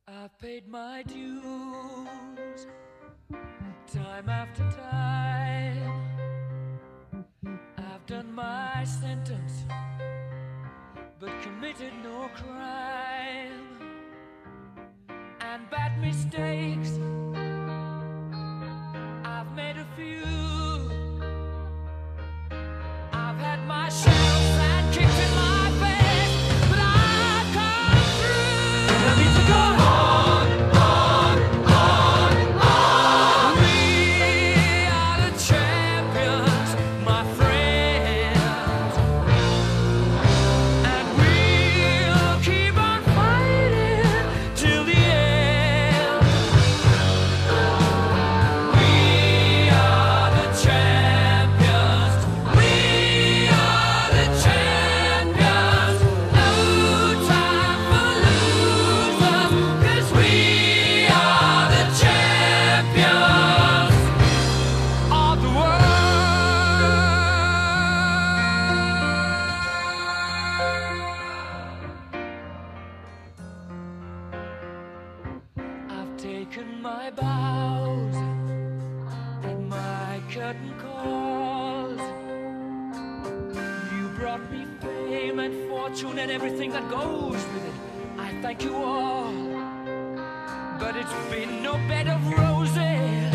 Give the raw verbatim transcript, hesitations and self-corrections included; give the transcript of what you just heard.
I've paid my dues time after time. I've done my sentence, but committed no crime. And bad mistakes, I've made a few. I've had my shells and kicked in my face, but I've come through. And I need to go on, on, on, on. We are the champions, my friends, and we'll keep on fighting till the end. We are the champions. We are the champions. No time for losers, 'cause we are the champions of the world. I've taken my bows in my curtain calls. You brought me fame and fortune and everything that goes with it. I thank you all, but it's been no bed of roses.